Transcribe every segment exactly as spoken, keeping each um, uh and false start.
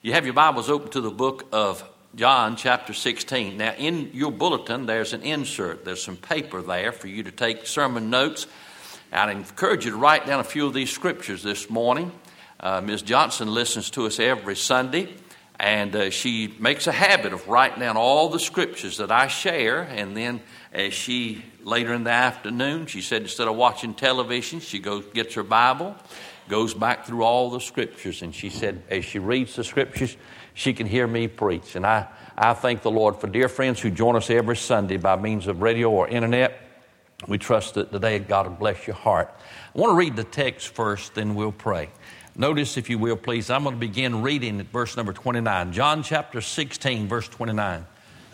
You have your Bibles open to the book of John chapter sixteen. Now in your bulletin there's an insert. There's some paper there for you to take sermon notes. I'd encourage you to write down a few of these scriptures this morning. Uh, Miz Johnson listens to us every Sunday, and uh, she makes a habit of writing down all the scriptures that I share. And then as she, later in the afternoon, she said instead of watching television, she goes gets her Bible, goes back through all the scriptures. And she said as she reads the scriptures, she can hear me preach. And I, I thank the Lord for dear friends who join us every Sunday by means of radio or internet. We trust that today God will bless your heart. I want to read the text first, then we'll pray. Notice, if you will, please, I'm going to begin reading at verse number twenty-nine. John chapter sixteen, verse twenty-nine.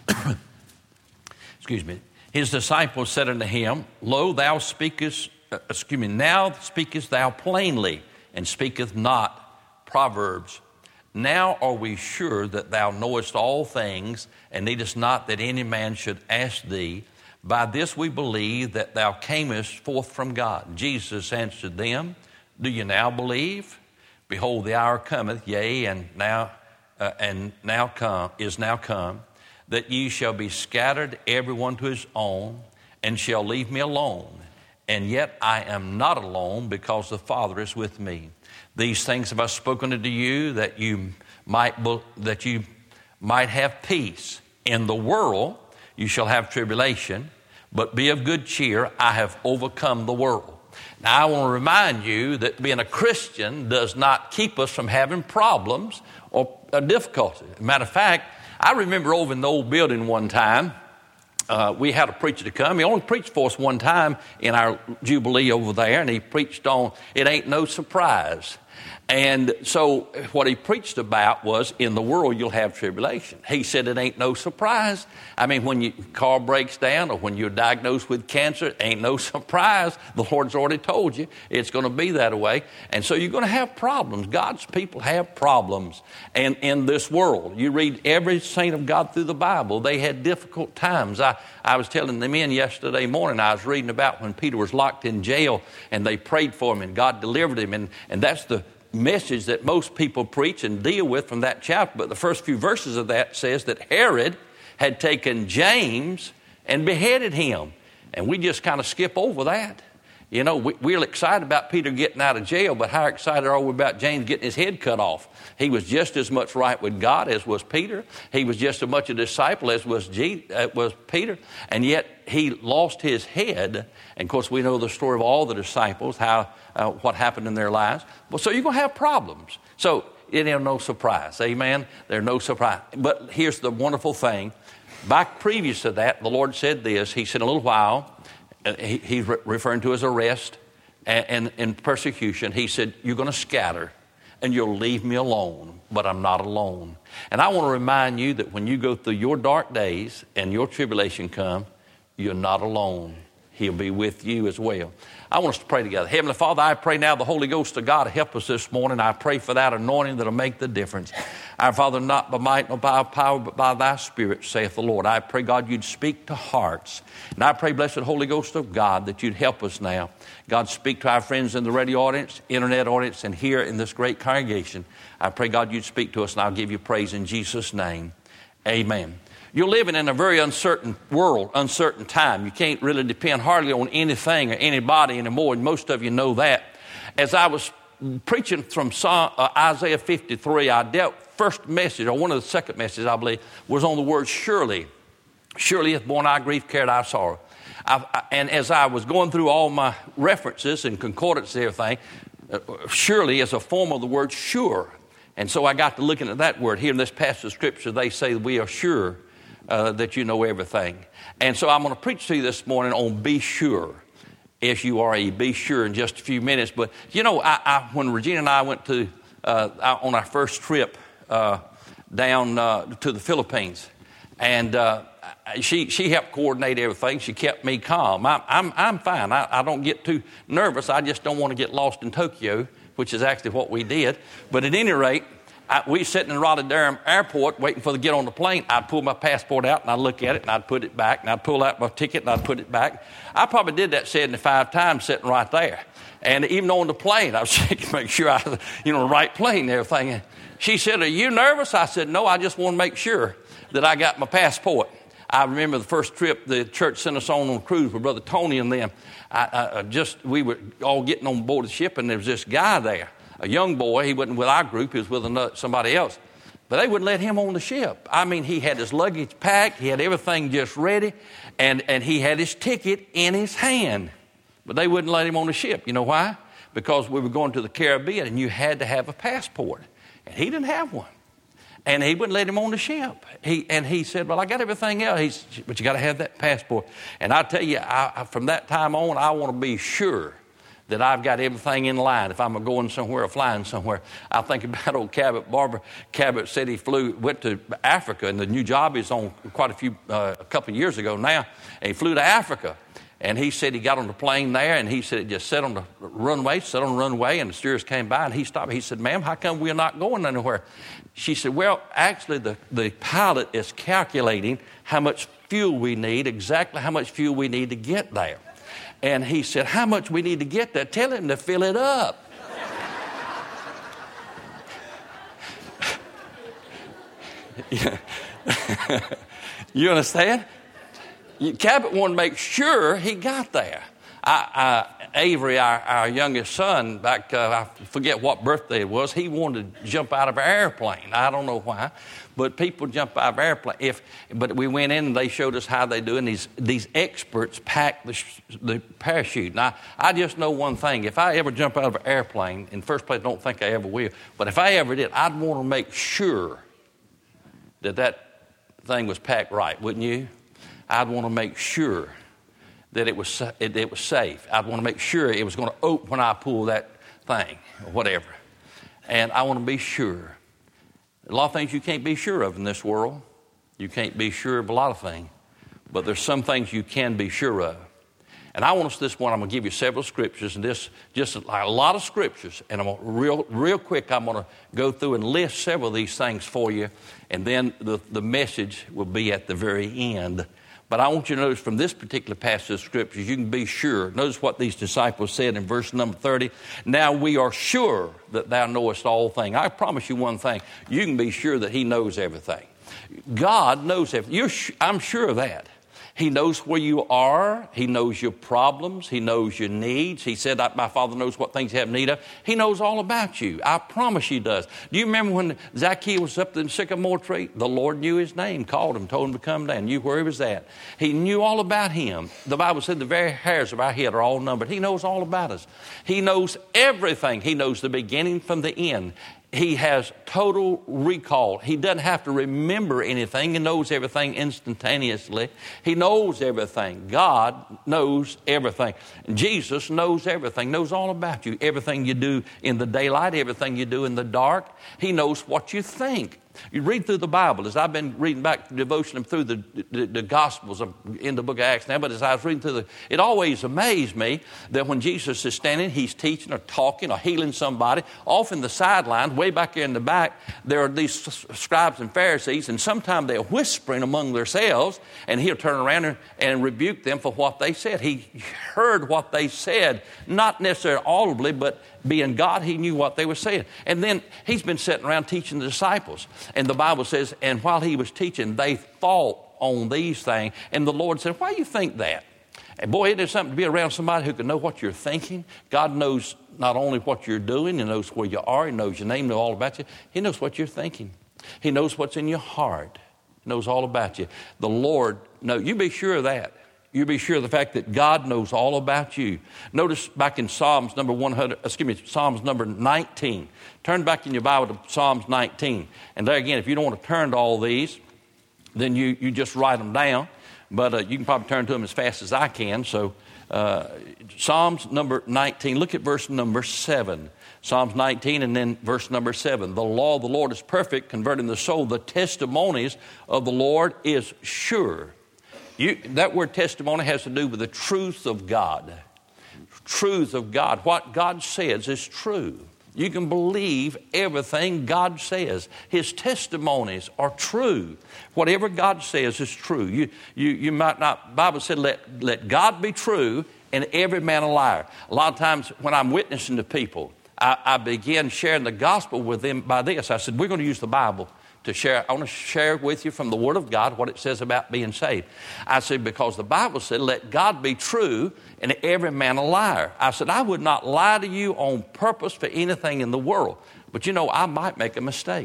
Excuse me. His disciples said unto him, Lo, thou speakest, uh, excuse me, now speakest thou plainly, and speaketh not proverbs. Now are we sure that thou knowest all things, and needest not that any man should ask thee. By this we believe that thou camest forth from God. Jesus answered them, Do you now believe? Behold, the hour cometh, yea, and now uh, and now come is now come, that ye shall be scattered, every one to his own, and shall leave me alone. And yet I am not alone, because the Father is with me. These things have I spoken unto you, that you might that you might have peace. In the world you shall have tribulation, but be of good cheer. I have overcome the world. Now, I want to remind you that being a Christian does not keep us from having problems or difficulties. Matter of fact, I remember over in the old building one time, uh, we had a preacher to come. He only preached for us one time in our Jubilee over there, and he preached on, It Ain't No Surprise. And so what he preached about was, in the world you'll have tribulation. He said it ain't no surprise. I mean, when your car breaks down or when you're diagnosed with cancer, it ain't no surprise. The Lord's already told you it's going to be that way. And so you're going to have problems. God's people have problems. And in this world, you read every saint of God through the Bible, they had difficult times. I, I was telling the men yesterday morning, I was reading about when Peter was locked in jail and they prayed for him and God delivered him. And, and that's the message that most people preach and deal with from that chapter. But the first few verses of that says that Herod had taken James and beheaded him. And we just kind of skip over that. You know, we, we're excited about Peter getting out of jail, but how excited are we about James getting his head cut off? He was just as much right with God as was Peter. He was just as much a disciple as was, G, uh, was Peter. And yet he lost his head. And of course, we know the story of all the disciples, how uh, what happened in their lives. Well, so you're going to have problems. So it ain't no surprise. Amen? There's no surprise. But here's the wonderful thing. Back previous to that, the Lord said this. He said, in a little while, uh, he, he's re- referring to his arrest and, and, and persecution. He said, you're going to scatter and you'll leave me alone, but I'm not alone. And I want to remind you that when you go through your dark days and your tribulation come, you're not alone. He'll be with you as well. I want us to pray together. Heavenly Father, I pray now the Holy Ghost of God help us this morning. I pray for that anointing that'll make the difference. Our Father, not by might nor by power, but by thy Spirit, saith the Lord. I pray, God, you'd speak to hearts. And I pray, blessed Holy Ghost of God, that you'd help us now. God, speak to our friends in the radio audience, internet audience, and here in this great congregation. I pray, God, you'd speak to us, and I'll give you praise in Jesus' name. Amen. You're living in a very uncertain world, uncertain time. You can't really depend hardly on anything or anybody anymore, and most of you know that. As I was preaching from Psalm, uh, Isaiah fifty-three, I dealt first message, or one of the second messages, I believe, was on the word surely. Surely hath borne our grief, carried our sorrow. I, I, and as I was going through all my references and concordance and everything, uh, surely is a form of the word sure. And so I got to looking at that word. Here in this passage of Scripture, they say we are sure Uh, that you know everything. And so I'm going to preach to you this morning on be sure. S U R E, be sure, in just a few minutes. But, you know, I, I, when Regina and I went to, uh, on our first trip uh, down uh, to the Philippines, and uh, she she helped coordinate everything. She kept me calm. I, I'm I'm fine. I, I don't get too nervous. I just don't want to get lost in Tokyo, which is actually what we did. But at any rate, I, we sitting in Raleigh Durham Airport waiting for the get on the plane. I'd pull my passport out and I'd look at it and I'd put it back and I'd pull out my ticket and I'd put it back. I probably did that seventy-five times sitting right there. And even on the plane, I was checking to make sure I was, you know, the right plane and everything. She said, "Are you nervous?" I said, "No, I just want to make sure that I got my passport." I remember the first trip the church sent us on on a cruise with Brother Tony and them. I, I just we were all getting on board the ship, and there was this guy there, a young boy. He wasn't with our group; he was with another, somebody else. But they wouldn't let him on the ship. I mean, he had his luggage packed, he had everything just ready, and and he had his ticket in his hand. But they wouldn't let him on the ship. You know why? Because we were going to the Caribbean, and you had to have a passport, and he didn't have one. And he wouldn't let him on the ship. He and he said, "Well, I got everything else." He's, but you got to have that passport. And I tell you, I, I, from that time on, I want to be sure that I've got everything in line. If I'm going somewhere or flying somewhere, I think about old Cabot. Barbara Cabot said he flew, went to Africa, and the new job he's on quite a few, uh, a couple of years ago now. And he flew to Africa. And he said he got on the plane there, and he said it just sat on the runway, sat on the runway, and the stewardess came by, and he stopped. He said, "Ma'am, how come we're not going anywhere?" She said, "Well, actually, the, the pilot is calculating how much fuel we need, exactly how much fuel we need to get there." And he said, "How much we need to get there? Tell him to fill it up." You understand? Cabot wanted to make sure he got there. I, I, Avery, our, our youngest son, back, uh, I forget what birthday it was, he wanted to jump out of an airplane. I don't know why, but people jump out of an airplane. If, but we went in and they showed us how they do, and these, these experts pack the, the parachute. Now, I just know one thing. If I ever jump out of an airplane, in the first place, I don't think I ever will, but if I ever did, I'd want to make sure that that thing was packed right, wouldn't you? I'd want to make sure that it was it, it was safe. I'd want to make sure it was going to open when I pull that thing or whatever. And I want to be sure. A lot of things you can't be sure of in this world. You can't be sure of a lot of things. But there's some things you can be sure of. And I want us this one, I'm going to give you several scriptures, and this just a lot of scriptures. And I'm going to, real real quick, I'm going to go through and list several of these things for you. And then the, the message will be at the very end. But I want you to notice from this particular passage of scriptures, you can be sure. Notice what these disciples said in verse number thirty. "Now we are sure that thou knowest all things." I promise you one thing. You can be sure that he knows everything. God knows everything. You're sh- I'm sure of that. He knows where you are. He knows your problems. He knows your needs. He said, "My Father knows what things you have need of." He knows all about you. I promise he does. Do you remember when Zacchaeus was up in the sycamore tree? The Lord knew his name, called him, told him to come down, knew where he was at. He knew all about him. The Bible said the very hairs of our head are all numbered. He knows all about us. He knows everything. He knows the beginning from the end. He has total recall. He doesn't have to remember anything. He knows everything instantaneously. He knows everything. God knows everything. Jesus knows everything, knows all about you. Everything you do in the daylight, everything you do in the dark. He knows what you think. You read through the Bible, as I've been reading back the devotion and through the, the, the Gospels in the book of Acts now, but as I was reading through the, it always amazed me that when Jesus is standing, he's teaching or talking or healing somebody, off in the sidelines, way back there in the back, there are these scribes and Pharisees, and sometimes they're whispering among themselves, and he'll turn around and, and rebuke them for what they said. He heard what they said, not necessarily audibly, but being God, he knew what they were saying. And then he's been sitting around teaching the disciples. And the Bible says, and while he was teaching, they thought on these things. And the Lord said, "Why do you think that?" And boy, isn't it something to be around somebody who can know what you're thinking? God knows not only what you're doing, he knows where you are, he knows your name, he knows all about you. He knows what you're thinking. He knows what's in your heart. He knows all about you. The Lord knows. You be sure of that. You be sure of the fact that God knows all about you. Notice back in Psalms number one hundred, excuse me, Psalms number nineteen. Turn back in your Bible to Psalms nineteen. And there again, if you don't want to turn to all these, then you, you just write them down. But uh, you can probably turn to them as fast as I can. So uh, Psalms number nineteen, look at verse number seven. Psalms nineteen and then verse number seven. "The law of the Lord is perfect, converting the soul. The testimonies of the Lord is sure." You, that word testimony has to do with the truth of God. Truth of God. What God says is true. You can believe everything God says. His testimonies are true. Whatever God says is true. You, you, you might not, the Bible said, let, let God be true and every man a liar. A lot of times when I'm witnessing to people, I, I begin sharing the gospel with them by this. I said, we're going to use the Bible to share. I want to share with you from the Word of God what it says about being saved. I said, because the Bible said, let God be true and every man a liar. I said, I would not lie to you on purpose for anything in the world. But you know, I might make a mistake.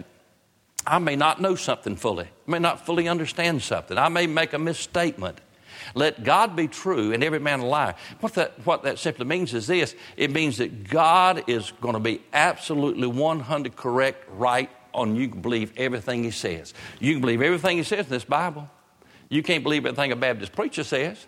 I may not know something fully. I may not fully understand something. I may make a misstatement. Let God be true and every man a liar. What that, what that simply means is this. It means that God is going to be absolutely one hundred correct, right, on you can believe everything he says. You can believe everything he says in this Bible. You can't believe everything a Baptist preacher says.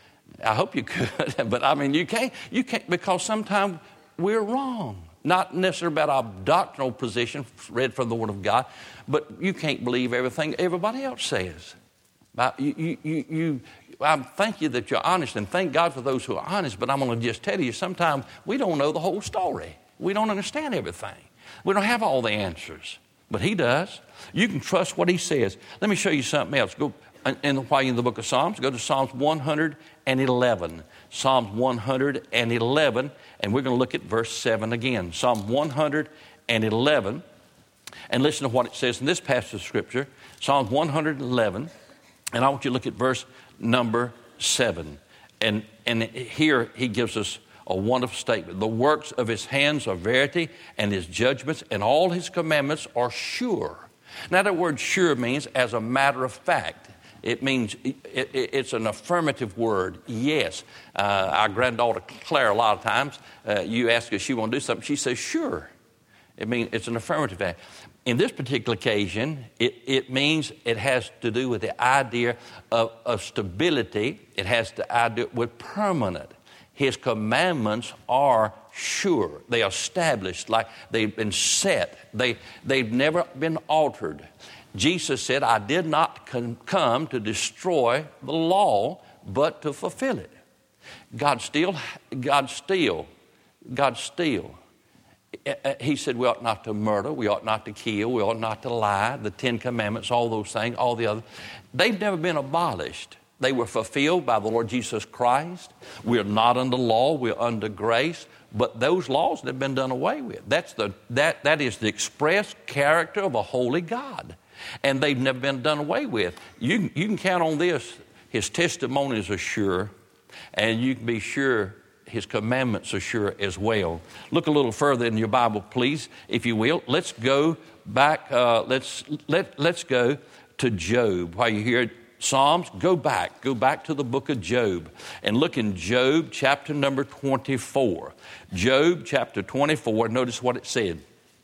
I hope you could, but I mean, you can't, you can't, because sometimes we're wrong. Not necessarily about our doctrinal position, read from the Word of God, but you can't believe everything everybody else says. You, you, you, you, I thank you that you're honest, and thank God for those who are honest, but I'm going to just tell you, sometimes we don't know the whole story. We don't understand everything. We don't have all the answers, but he does. You can trust what he says. Let me show you something else. Go, and while you're in the book of Psalms, go to Psalms one hundred eleven. Psalms one hundred eleven, and we're going to look at verse seven again. Psalm one hundred eleven, and listen to what it says in this passage of Scripture. Psalms one hundred eleven, and I want you to look at verse number seven. And, and here he gives us a wonderful statement. The works of his hands are verity, and his judgments and all his commandments are sure. Now that word sure means as a matter of fact. It means it, it, it's an affirmative word, yes. Uh, our granddaughter Claire, a lot of times, uh, you ask her if she want to do something, she says sure. It means it's an affirmative act. In this particular occasion, it, it means it has to do with the idea of, of stability. It has to do with permanent. His commandments are sure. They are established, like they've been set. They, they've never been altered. Jesus said, I did not come to destroy the law, but to fulfill it. God still, God still, God still. He said we ought not to murder, we ought not to kill, we ought not to lie, the Ten Commandments, all those things, all the other. They've never been abolished. They were fulfilled by the Lord Jesus Christ. We're not under law, we're under grace. But those laws have been done away with. That's the, that, that is the express character of a holy God. And they've never been done away with. You, you can count on this. His testimonies are sure, and you can be sure his commandments are sure as well. Look a little further in your Bible, please, if you will. Let's go back. Uh, let's let let's go to Job. While you hear Psalms, go back. Go back to the book of Job and look in Job chapter number twenty-four. Job chapter twenty-four. Notice what it said.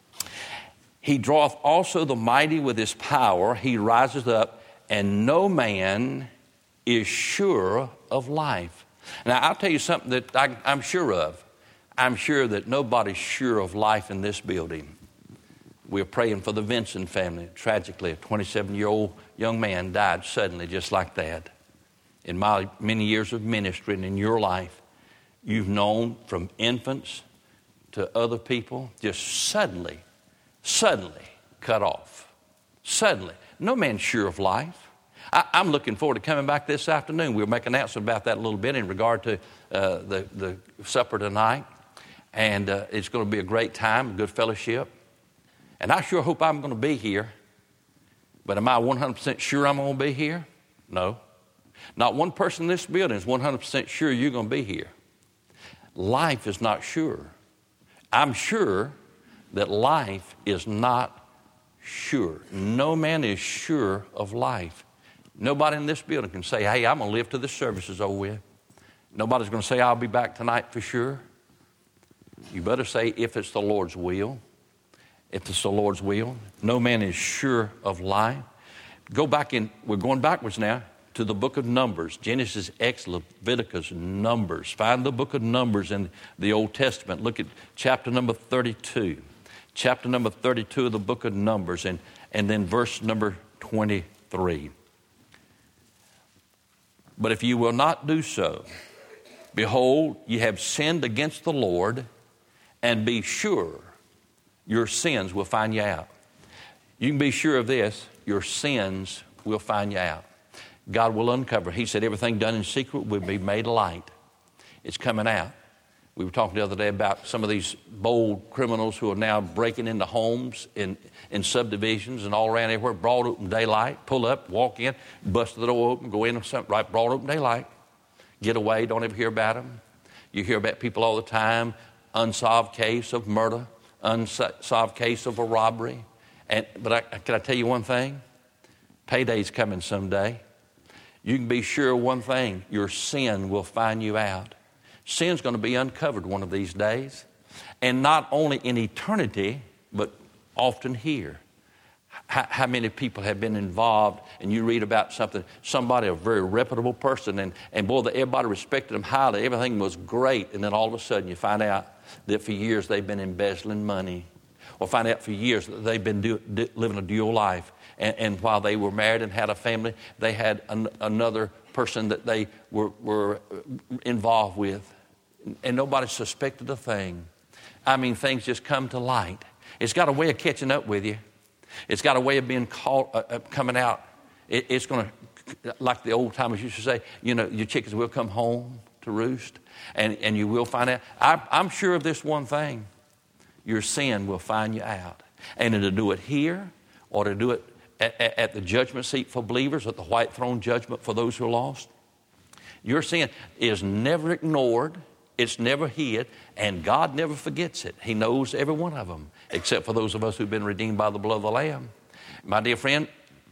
He draweth also the mighty with his power. He rises up, and no man is sure of life. Now, I'll tell you something that I, I'm sure of. I'm sure that nobody's sure of life in this building. We're praying for the Vinson family. Tragically, a twenty-seven-year-old young man died suddenly just like that. In my many years of ministry and in your life, you've known from infants to other people, just suddenly, suddenly cut off. Suddenly. No man's sure of life. I, I'm looking forward to coming back this afternoon. We'll make an announcement about that a little bit in regard to uh, the, the supper tonight. And uh, it's going to be a great time, a good fellowship. And I sure hope I'm going to be here. But am I one hundred percent sure I'm going to be here? No. Not one person in this building is one hundred percent sure you're going to be here. Life is not sure. I'm sure that life is not sure. No man is sure of life. Nobody in this building can say, hey, I'm going to live till this service is over with. Nobody's going to say, I'll be back tonight for sure. You better say, if it's the Lord's will. If it's the Lord's will. No man is sure of life. Go back in, we're going backwards now to the book of Numbers. Genesis, Exodus, Leviticus, Numbers. Find the book of Numbers in the Old Testament. Look at chapter number thirty-two. Chapter number thirty-two of the book of Numbers, and, and then verse number twenty-three. But if you will not do so, behold, ye have sinned against the Lord, and be sure your sins will find you out. You can be sure of this, your sins will find you out. God will uncover. He said everything done in secret will be made light. It's coming out. We were talking the other day about some of these bold criminals who are now breaking into homes in, in subdivisions and all around everywhere, broad open daylight, pull up, walk in, bust the door open, go in or something, right, broad open daylight, get away, don't ever hear about them. You hear about people all the time, unsolved case of murder, unsolved case of a robbery. And But I, can I tell you one thing? Payday's coming someday. You can be sure of one thing, your sin will find you out. Sin's going to be uncovered one of these days. And not only in eternity, but often here. How, how many people have been involved, and you read about something, somebody, a very reputable person, and, and boy, everybody respected them highly, everything was great, and then all of a sudden you find out that for years they've been embezzling money. Or find out for years that they've been do, do, living a dual life. And, and while they were married and had a family, they had an, another person that they were, were involved with. And nobody suspected a thing. I mean, things just come to light. It's got a way of catching up with you. It's got a way of being caught, uh, coming out. It, it's going to, like the old timers used to say, you know, your chickens will come home to roost. And, and you will find out. I, I'm sure of this one thing. Your sin will find you out. And to do it here or to do it at, at, at the judgment seat for believers, at the white throne judgment for those who are lost. Your sin is never ignored. It's never hid. And God never forgets it. He knows every one of them, except for those of us who've been redeemed by the blood of the Lamb. My dear friend,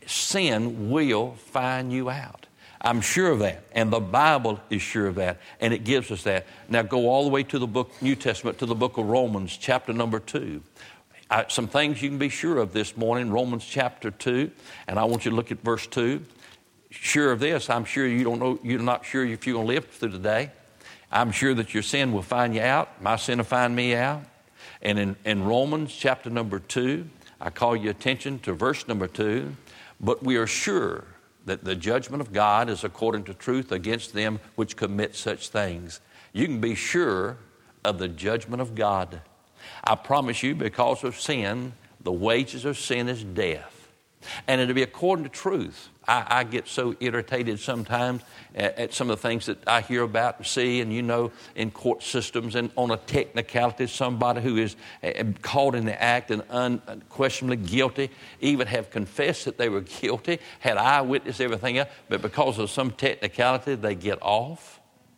sin will find you out. I'm sure of that, and the Bible is sure of that, and it gives us that. Now go all the way to the book, New Testament, to the book of Romans, chapter number two. I, some things you can be sure of this morning, Romans chapter two, and I want you to look at verse two. Sure of this, I'm sure you don't know, you're not sure if you're going to live through the day. I'm sure that your sin will find you out. My sin will find me out. And in, in Romans chapter number two, I call your attention to verse number two. But we are sure that the judgment of God is according to truth against them which commit such things. You can be sure of the judgment of God. I promise you, because of sin, the wages of sin is death. And it'll be according to truth. I, I get so irritated sometimes at, at some of the things that I hear about and see, and you know, in court systems and on a technicality, somebody who is uh, caught in the act and unquestionably guilty, even have confessed that they were guilty, had eyewitness, everything else, but because of some technicality, they get off.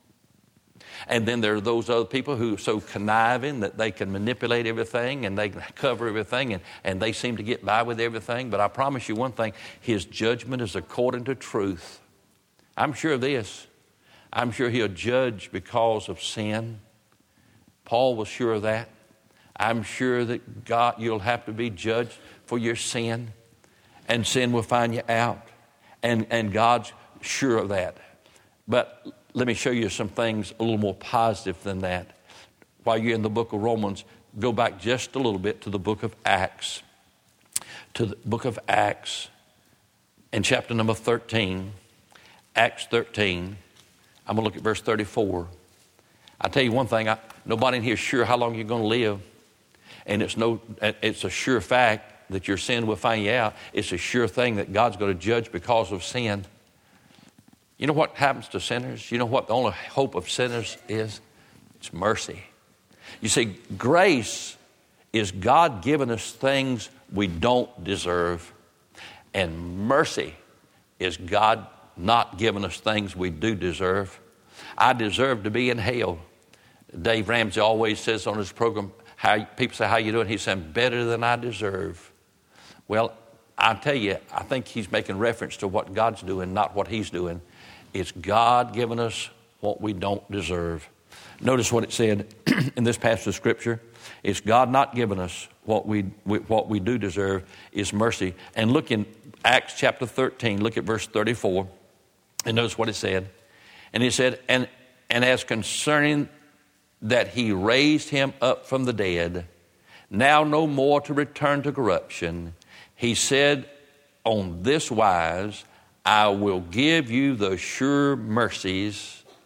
And then there are those other people who are so conniving that they can manipulate everything and they can cover everything and, and they seem to get by with everything. But I promise you one thing, his judgment is according to truth. I'm sure of this. I'm sure he'll judge because of sin. Paul was sure of that. I'm sure that God, you'll have to be judged for your sin, and sin will find you out. And, and God's sure of that. But let me show you some things a little more positive than that. While you're in the book of Romans, go back just a little bit to the book of Acts. To the book of Acts in chapter number thirteen. Acts thirteen. I'm going to look at verse thirty-four. I'll tell you one thing. I, nobody in here is sure how long you're going to live. And it's no, it's a sure fact that your sin will find you out. It's a sure thing that God's going to judge because of sin. You know what happens to sinners? You know what the only hope of sinners is? It's mercy. You see, grace is God giving us things we don't deserve. And mercy is God not giving us things we do deserve. I deserve to be in hell. Dave Ramsey always says on his program, how people say, how you doing? He said, better than I deserve. Well, I tell you, I think he's making reference to what God's doing, not what he's doing. It's God giving us what we don't deserve. Notice what it said in this passage of Scripture. It's God not giving us what we what we do deserve is mercy. And look in Acts chapter thirteen, look at verse thirty-four, and notice what it said. And it said, and, and as concerning that he raised him up from the dead, now no more to return to corruption, he said on this wise, I will give you the sure mercies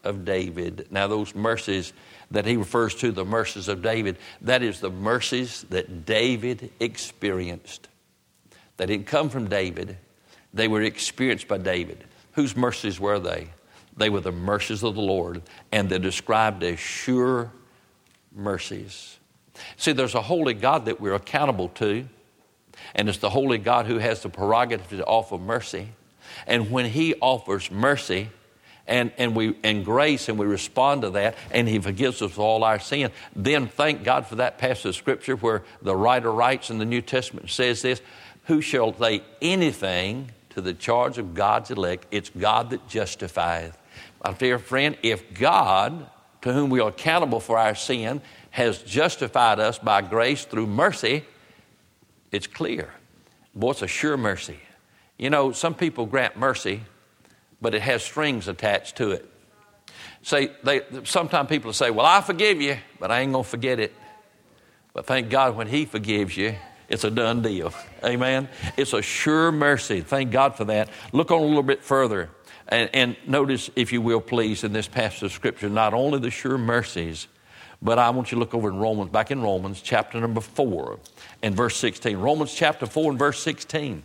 of David. Now, those mercies that he refers to, the mercies of David, that is the mercies that David experienced. They didn't come from David. They were experienced by David. Whose mercies were they? They were the mercies of the Lord, and they're described as sure mercies. See, there's a holy God that we're accountable to, and it's the holy God who has the prerogative to offer mercy. And when he offers mercy and, and we and grace, and we respond to that, and he forgives us of all our sin, then thank God for that passage of Scripture where the writer writes in the New Testament, says this: who shall lay anything to the charge of God's elect? It's God that justifieth. My dear friend, if God, to whom we are accountable for our sin, has justified us by grace through mercy, it's clear. Boy, it's a sure mercy. You know, some people grant mercy, but it has strings attached to it. Say, they, sometimes people say, well, I forgive you, but I ain't going to forget it. But thank God when he forgives you, it's a done deal. Amen? It's a sure mercy. Thank God for that. Look on a little bit further. And, and notice, if you will, please, in this passage of Scripture, not only the sure mercies, but I want you to look over in Romans, back in Romans, chapter number four and verse sixteen. Romans chapter four and verse sixteen.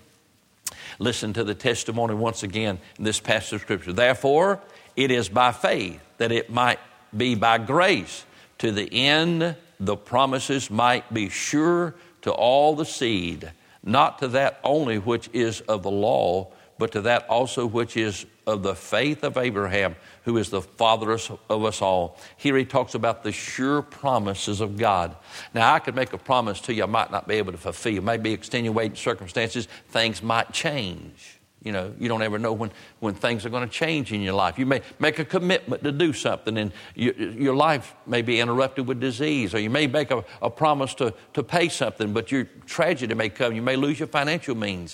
Listen to the testimony once again in this passage of Scripture. Therefore, it is by faith that it might be by grace, to the end the promises might be sure to all the seed, not to that only which is of the law, but to that also which is of the faith of Abraham, who is the father of us all. Here he talks about the sure promises of God. Now, I could make a promise to you I might not be able to fulfill. Maybe extenuating circumstances, things might change. You know, you don't ever know when, when things are going to change in your life. You may make a commitment to do something, and you, your life may be interrupted with disease, or you may make a, a promise to, to pay something, but your tragedy may come. You may lose your financial means,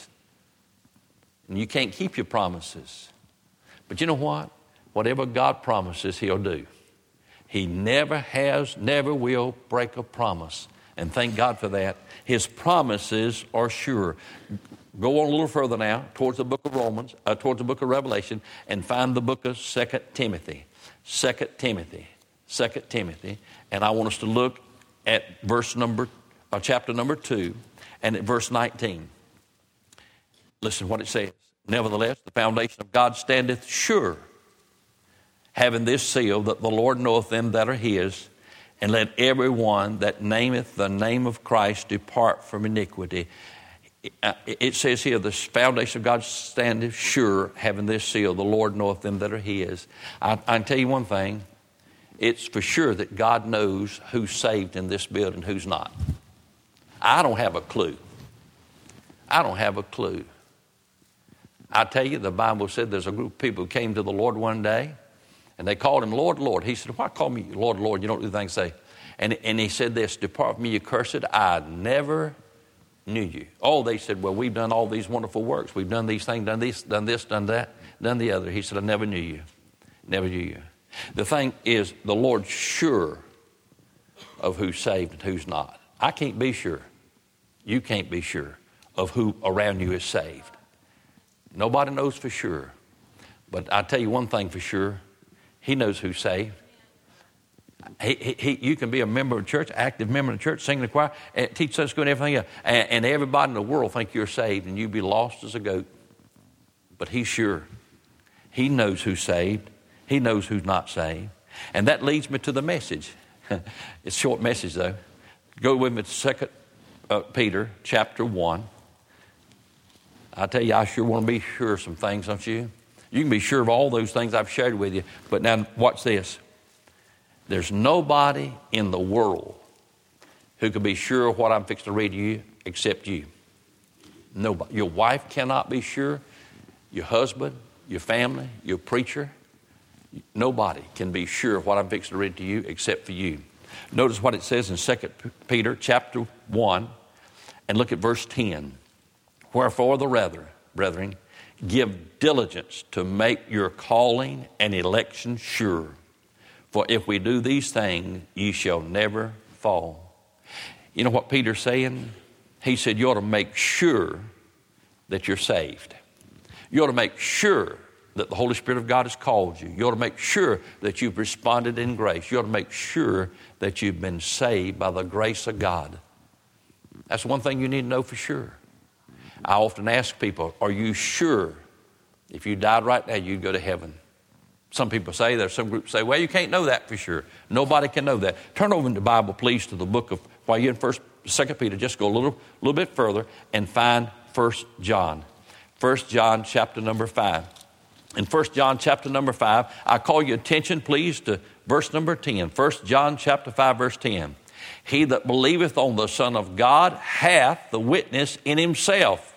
and you can't keep your promises. But you know what? Whatever God promises, he'll do. He never has, never will break a promise. And thank God for that. His promises are sure. Go on a little further now, towards the book of Romans, uh, towards the book of Revelation, and find the book of Second Timothy. Second Timothy. Second Timothy. And I want us to look at verse number, uh, chapter number two, and at verse nineteen. Listen to what it says. Nevertheless, the foundation of God standeth sure, having this seal, that the Lord knoweth them that are his, and let every one that nameth the name of Christ depart from iniquity. It says here, the foundation of God standeth sure, having this seal, the Lord knoweth them that are his. I, I can tell you one thing, it's for sure that God knows who's saved in this building, who's not. I don't have a clue. I don't have a clue. I tell you, the Bible said there's a group of people who came to the Lord one day, and they called him Lord, Lord. He said, why call me Lord, Lord? You don't do the things I say. And, and he said this, depart from me, you cursed, I never knew you. Oh, they said, well, we've done all these wonderful works. We've done these things, done this, done this, done that, done the other. He said, I never knew you. Never knew you. The thing is, the Lord's sure of who's saved and who's not. I can't be sure. You can't be sure of who around you is saved. Nobody knows for sure. But I tell you one thing for sure. He knows who's saved. He, he, he, you can be a member of the church, active member of the church, sing in the choir, and teach Sunday school and everything else. And, and everybody in the world think you're saved and you'd be lost as a goat. But he's sure. He knows who's saved. He knows who's not saved. And that leads me to the message. It's a short message, though. Go with me to Second uh, Peter chapter one. I tell you, I sure want to be sure of some things, don't you? You can be sure of all those things I've shared with you. But now, watch this. There's nobody in the world who can be sure of what I'm fixing to read to you except you. Nobody. Your wife cannot be sure. Your husband, your family, your preacher. Nobody can be sure of what I'm fixing to read to you except for you. Notice what it says in Second Peter chapter one, and look at verse ten. Wherefore the rather, brethren, give diligence to make your calling and election sure. For if we do these things, ye shall never fall. You know what Peter's saying? He said you ought to make sure that you're saved. You ought to make sure that the Holy Spirit of God has called you. You ought to make sure that you've responded in grace. You ought to make sure that you've been saved by the grace of God. That's one thing you need to know for sure. I often ask people, are you sure if you died right now, you'd go to heaven? Some people say, there's some groups say, well, you can't know that for sure. Nobody can know that. Turn over in the Bible, please, to the book of, while you're in First, Second Peter, just go a little, little bit further and find First John. First John chapter number five. In First John chapter number five, I call your attention, please, to verse number ten. First John chapter five, verse ten. He that believeth on the Son of God hath the witness in himself.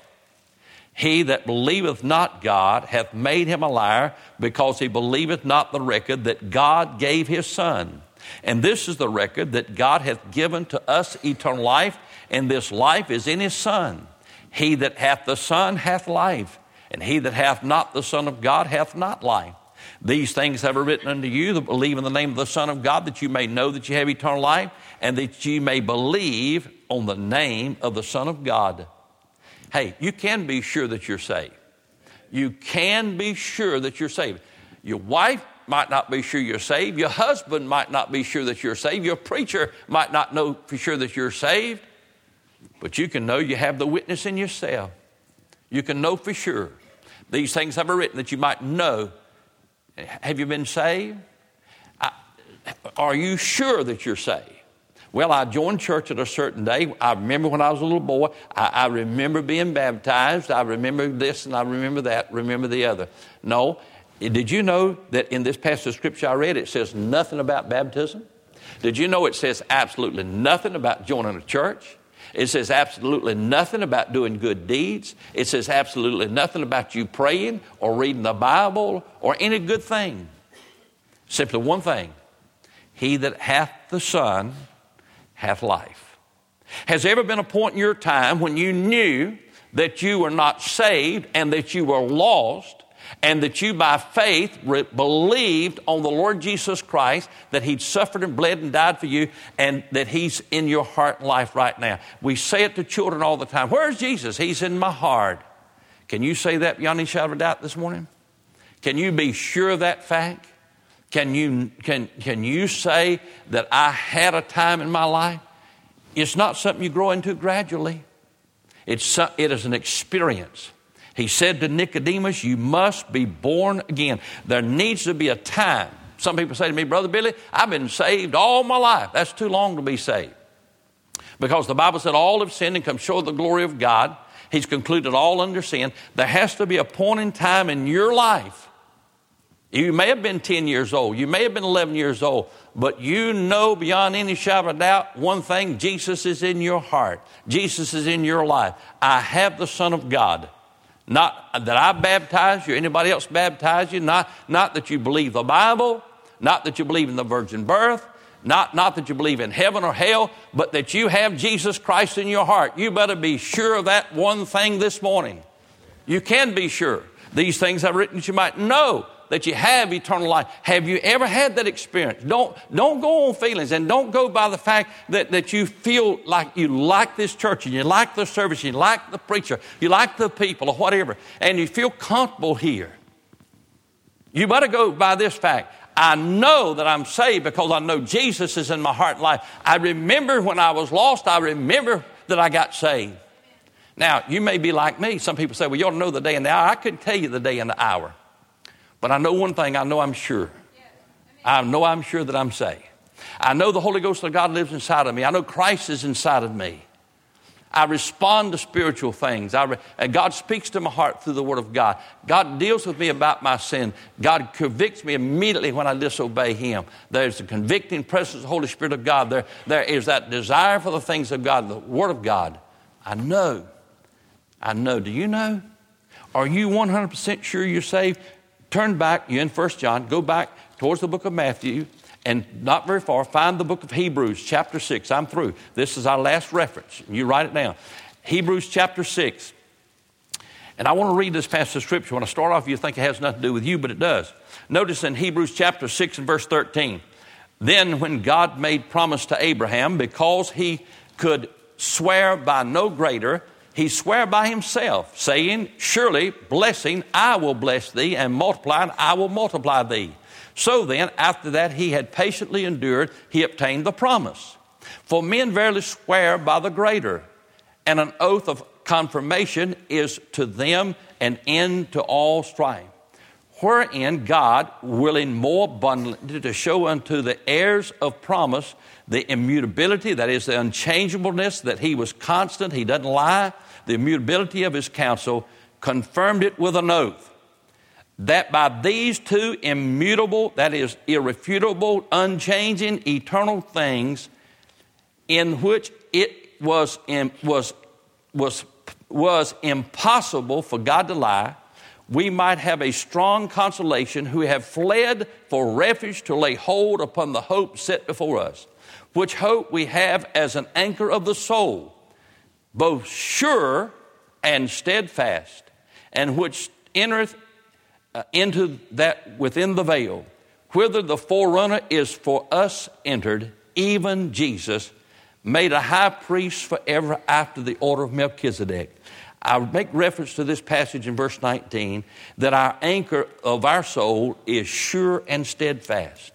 He that believeth not God hath made him a liar, because he believeth not the record that God gave his Son. And this is the record, that God hath given to us eternal life, and this life is in his Son. He that hath the Son hath life, and he that hath not the Son of God hath not life. These things have I written unto you that believe in the name of the Son of God, that you may know that you have eternal life, and that you may believe on the name of the Son of God. Hey, you can be sure that you're saved. You can be sure that you're saved. Your wife might not be sure you're saved. Your husband might not be sure that you're saved. Your preacher might not know for sure that you're saved. But you can know you have the witness in yourself. You can know for sure. These things have I written that you might know. Have you been saved? I, are you sure that you're saved? Well, I joined church at a certain day. I remember when I was a little boy. I, I remember being baptized. I remember this and I remember that, remember the other. No. Did you know that in this passage of Scripture I read, it says nothing about baptism? Did you know it says absolutely nothing about joining a church? It says absolutely nothing about doing good deeds. It says absolutely nothing about you praying or reading the Bible or any good thing. Simply one thing. He that hath the Son hath life. Has there ever been a point in your time when you knew that you were not saved and that you were lost, and that you by faith re- believed on the Lord Jesus Christ, that he'd suffered and bled and died for you, and that he's in your heart and life right now? We say it to children all the time. Where's Jesus? He's in my heart. Can you say that beyond any shadow of a doubt this morning? Can you be sure of that fact? Can you, can, can you say that I had a time in my life? It's not something you grow into gradually. It's, it is an experience. He said to Nicodemus, you must be born again. There needs to be a time. Some people say to me, Brother Billy, I've been saved all my life. That's too long to be saved. Because the Bible said all have sinned and come short of the glory of God. He's concluded all under sin. There has to be a point in time in your life. You may have been ten years old. You may have been eleven years old. But you know beyond any shadow of a doubt one thing: Jesus is in your heart. Jesus is in your life. I have the Son of God. Not that I baptize you, anybody else baptize you. Not, not that you believe the Bible. Not that you believe in the virgin birth. Not, not that you believe in heaven or hell. But that you have Jesus Christ in your heart. You better be sure of that one thing this morning. You can be sure. These things I've written that you might know that you have eternal life. Have you ever had that experience? Don't, don't go on feelings, and don't go by the fact that, that you feel like you like this church and you like the service, you like the preacher, you like the people or whatever, and you feel comfortable here. You better go by this fact. I know that I'm saved because I know Jesus is in my heart and life. I remember when I was lost. I remember that I got saved. Now, you may be like me. Some people say, well, you ought to know the day and the hour. I couldn't tell you the day and the hour. But I know one thing. I know I'm sure. I know I'm sure that I'm saved. I know the Holy Ghost of God lives inside of me. I know Christ is inside of me. I respond to spiritual things. I re- and God speaks to my heart through the Word of God. God deals with me about my sin. God convicts me immediately when I disobey Him. There's a convicting presence of the Holy Spirit of God. There, there is that desire for the things of God, the Word of God. I know. I know. Do you know? Are you one hundred percent sure you're saved? Turn back. You're in First John. Go back towards the book of Matthew. And not very far, find the book of Hebrews, chapter six. I'm through. This is our last reference. You write it down. Hebrews chapter six. And I want to read this passage of Scripture. When I start off, you think it has nothing to do with you, but it does. Notice in Hebrews chapter six and verse thirteen. Then when God made promise to Abraham, because he could swear by no greater, he sware by himself, saying, surely blessing I will bless thee, and multiplying I will multiply thee. So then, after that he had patiently endured, he obtained the promise. For men verily swear by the greater, and an oath of confirmation is to them an end to all strife. Wherein God, willing more abundantly to show unto the heirs of promise the immutability, that is the unchangeableness, that he was constant, he doesn't lie, the immutability of his counsel, confirmed it with an oath, that by these two immutable, that is irrefutable, unchanging, eternal things, in which it was in, was was was impossible for God to lie, we might have a strong consolation who have fled for refuge to lay hold upon the hope set before us, which hope we have as an anchor of the soul, both sure and steadfast, and which entereth uh, into that within the veil, whither the forerunner is for us entered, even Jesus, made a high priest forever after the order of Melchizedek. I make reference to this passage in verse nineteen, that our anchor of our soul is sure and steadfast.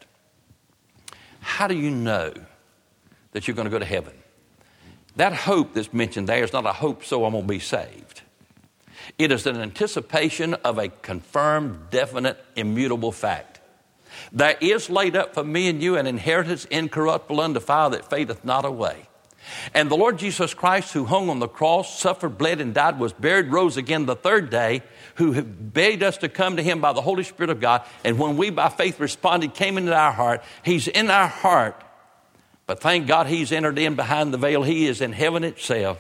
How do you know that you're going to go to heaven? That hope that's mentioned there is not a hope so I'm going to be saved. It is an anticipation of a confirmed, definite, immutable fact. There is laid up for me and you an inheritance incorruptible, undefiled, that fadeth not away. And the Lord Jesus Christ, who hung on the cross, suffered, bled, and died, was buried, rose again the third day, who bade us to come to him by the Holy Spirit of God. And when we by faith responded, came into our heart. He's in our heart. But thank God he's entered in behind the veil. He is in heaven itself.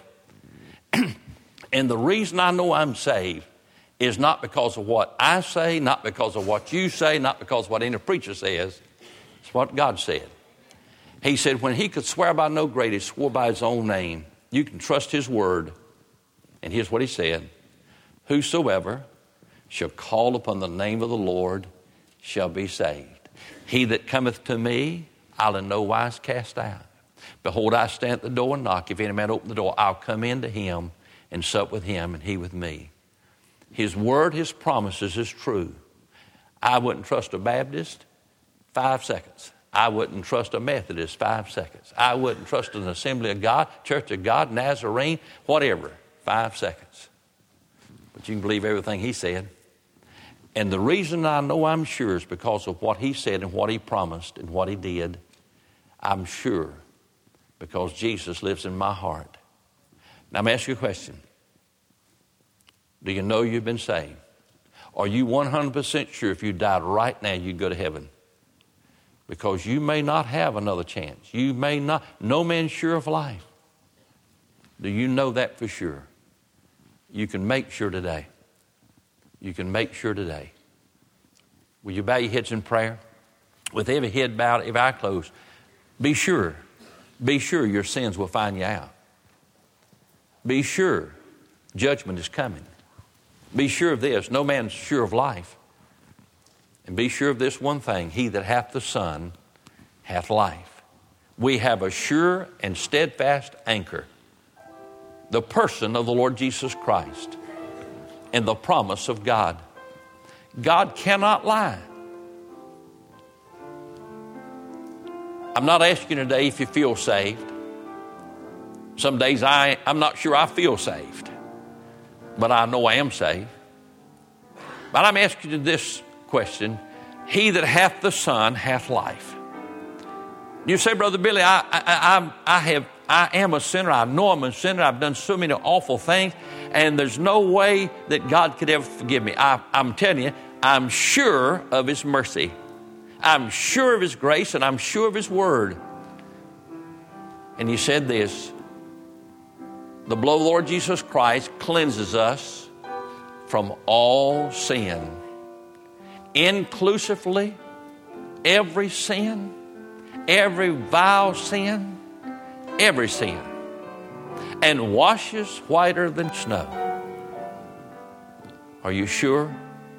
And the reason I know I'm saved is not because of what I say, not because of what you say, not because of what any preacher says. It's what God said. He said when he could swear by no greater, he swore by his own name. You can trust his word. And here's what he said. Whosoever shall call upon the name of the Lord shall be saved. He that cometh to me, I'll in no wise cast out. Behold, I stand at the door and knock. If any man open the door, I'll come into him and sup with him and he with me. His word, his promises is true. I wouldn't trust a Baptist five seconds. I wouldn't trust a Methodist five seconds. I wouldn't trust an Assembly of God, Church of God, Nazarene, whatever, five seconds. But you can believe everything he said. And the reason I know I'm sure is because of what he said and what he promised and what he did. I'm sure because Jesus lives in my heart. Now, I'm asking you a question. Do you know you've been saved? Are you one hundred percent sure if you died right now, you'd go to heaven? Because you may not have another chance. You may not. No man's sure of life. Do you know that for sure? You can make sure today. You can make sure today. Will you bow your heads in prayer? With every head bowed, every eye closed. Be sure. Be sure your sins will find you out. Be sure judgment is coming. Be sure of this. No man's sure of life. And be sure of this one thing. He that hath the Son hath life. We have a sure and steadfast anchor. The person of the Lord Jesus Christ. And the promise of God. God cannot lie. I'm not asking today if you feel saved. Some days I, I'm not sure I feel saved. But I know I am saved. But I'm asking you this question. He that hath the Son hath life. You say, Brother Billy, I, I, I, I, have, I am a sinner. I know I'm a sinner. I've done so many awful things. And there's no way that God could ever forgive me. I, I'm telling you, I'm sure of his mercy. I'm sure of his grace, and I'm sure of his word. And he said this. The blood of the Lord Jesus Christ cleanses us from all sin. Inclusively, every sin, every vile sin, every sin. And washes whiter than snow. Are you sure?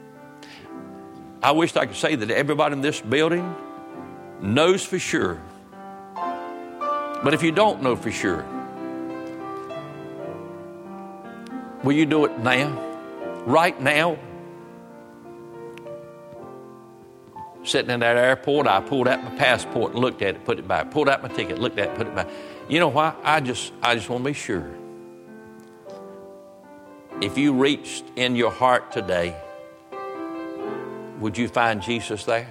I wish I could say that everybody in this building knows for sure. But if you don't know for sure, Will you do it now? Right now? Sitting in that airport, I pulled out my passport and looked at it, put it back. Pulled out my ticket, looked at it, put it back. You know why? I just, I just want to be sure. If you reached in your heart today, would you find Jesus there?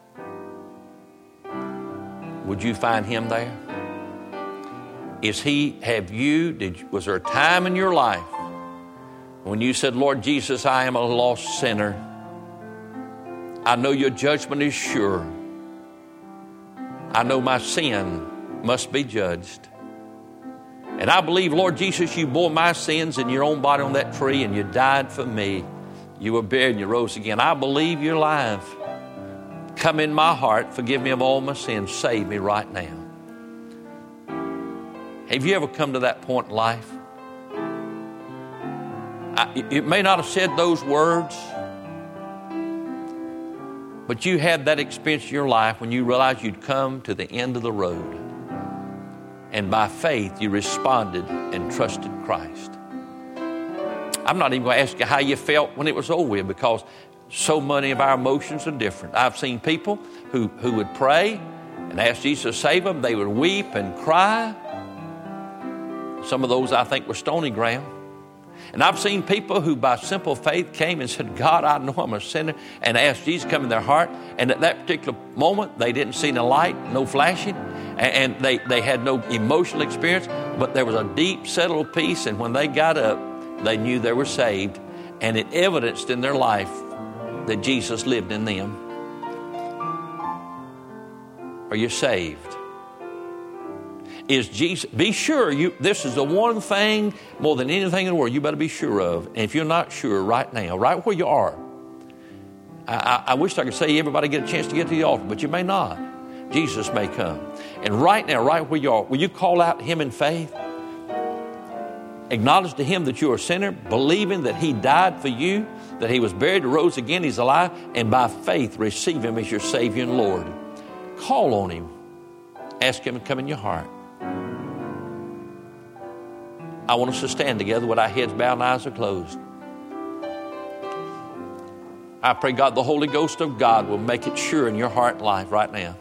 Would you find him there? Is he, have you, did, was there a time in your life when you said, Lord Jesus, I am a lost sinner. I know your judgment is sure. I know my sin must be judged. And I believe, Lord Jesus, you bore my sins in your own body on that tree and you died for me. You were buried and you rose again. I believe you're alive. Come in my heart. Forgive me of all my sins. Save me right now. Have you ever come to that point in life? I, it may not have said those words, but you had that experience in your life when you realized you'd come to the end of the road. And by faith, you responded and trusted Christ. I'm not even going to ask you how you felt when it was over with, because so many of our emotions are different. I've seen people who, who would pray and ask Jesus to save them. They would weep and cry. Some of those, I think, were stony ground. And I've seen people who by simple faith came and said, God, I know I'm a sinner, and asked Jesus to come in their heart. And at that particular moment, they didn't see no light, no flashing, and they, they had no emotional experience, but there was a deep, settled peace. And when they got up, they knew they were saved, and it evidenced in their life that Jesus lived in them. Are you saved? Is Jesus? Be sure you. This is the one thing more than anything in the world you better be sure of. And if you're not sure right now, right where you are, I, I, I wish I could say everybody get a chance to get to the altar, but you may not. Jesus may come. And right now, right where you are, will you call out to him in faith? Acknowledge to him that you're a sinner, believing that he died for you, that he was buried, rose again, he's alive, and by faith receive him as your Savior and Lord. Call on him. Ask him to come in your heart. I want us to stand together with our heads bowed and eyes are closed. I pray, God, the Holy Ghost of God will make it sure in your heart and life right now.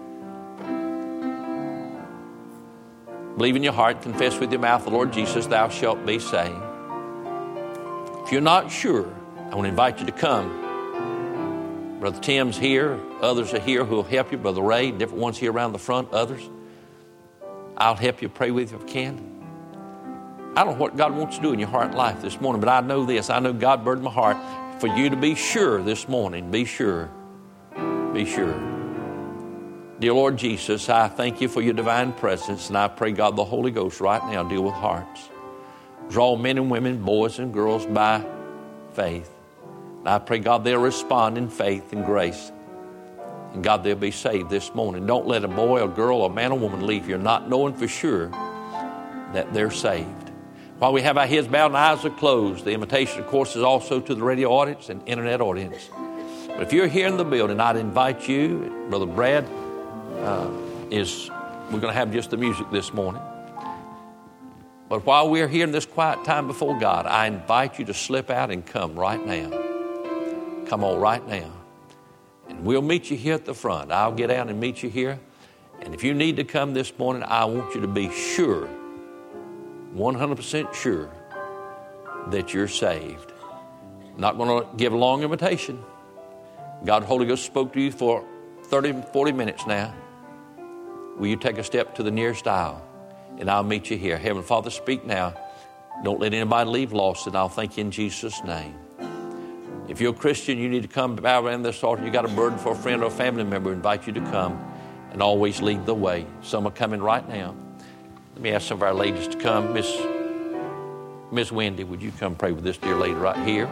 Believe in your heart, confess with your mouth the Lord Jesus, thou shalt be saved. If you're not sure, I want to invite you to come. Brother Tim's here. Others are here who will help you. Brother Ray, different ones here around the front, others. I'll help you, pray with you if I can. I don't know what God wants to do in your heart and life this morning, but I know this. I know God burdened my heart for you to be sure this morning. Be sure. Be sure. Dear Lord Jesus, I thank you for your divine presence, and I pray, God, the Holy Ghost right now deal with hearts. Draw men and women, boys and girls by faith. And I pray, God, they'll respond in faith and grace. And God, they'll be saved this morning. Don't let a boy, a girl, a man or woman leave here not knowing for sure that they're saved. While we have our heads bowed and eyes are closed, the invitation, of course, is also to the radio audience and internet audience. But if you're here in the building, I'd invite you, Brother Brad, uh, is we're going to have just the music this morning. But while we're here in this quiet time before God, I invite you to slip out and come right now. Come on right now. And we'll meet you here at the front. I'll get out and meet you here. And if you need to come this morning, I want you to be sure, one hundred percent sure, that you're saved. I'm not going to give a long invitation. God, Holy Ghost spoke to you for thirty, forty minutes now. Will you take a step to the nearest aisle? And I'll meet you here. Heavenly Father, speak now. Don't let anybody leave lost, and I'll thank you in Jesus' name. If you're a Christian, you need to come bow around this altar. You got a burden for a friend or a family member, invite you to come and always lead the way. Some are coming right now. Let me ask some of our ladies to come. Miss Miss Wendy, would you come pray with this dear lady right here?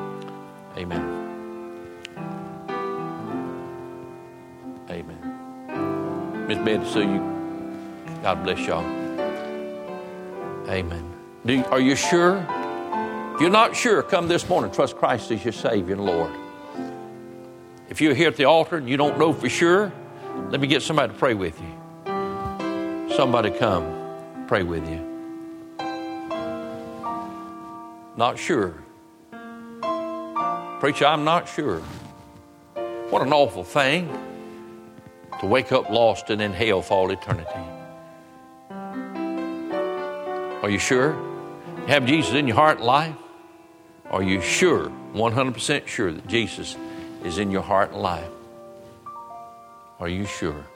Amen. Amen. Miss Betty, so you, God bless y'all. Amen. Do you, are you sure? If you're not sure, come this morning. Trust Christ as your Savior and Lord. If you're here at the altar and you don't know for sure, let me get somebody to pray with you. Somebody come pray with you. Not sure. Preacher, I'm not sure. What an awful thing to wake up lost and in hell for all eternity. Are you sure? You have Jesus in your heart and life? Are you sure, one hundred percent sure that Jesus is in your heart and life? Are you sure?